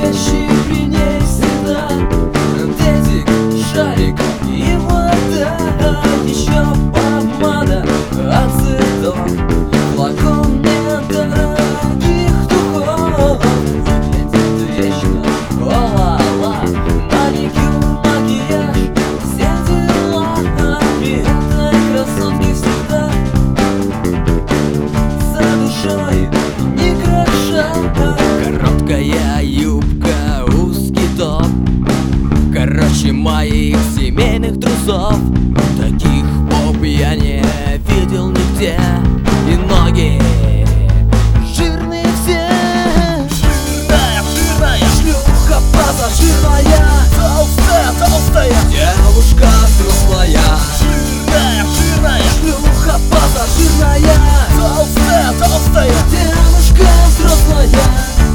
вещи при ней всегда. Дезик, шарик и вода, еще помада, ацетон, флакон недорогих духов. Выглядит вечно, о-ла-ла, маникюр, макияж, все дела. При этой красотке всегда за душой ни гроша. Короткая юбка, узкий топ, короче моих семейных трусов. Таких поп я не видел нигде. И ноги жирные все. Жирная, жирная шлюха пассажирная, толстая, толстая девушка взрослая. Жирная, жирная шлюха пассажирная, толстая, толстая девушка взрослая.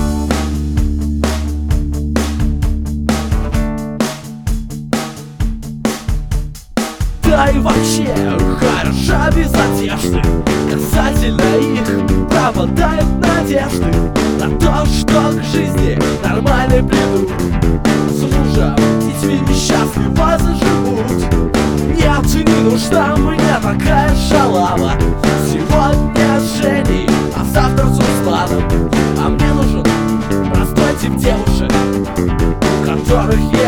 Да и вообще хороша без одежды. Касательно их пропадают надежды на то, что к жизни нормально придут. С мужем, детьми несчастливо заживут. Нет, не нужна мне такая шалава. Сегодня с Женей, а завтра с Русланом. А мне нужен простой тип девушек, у которых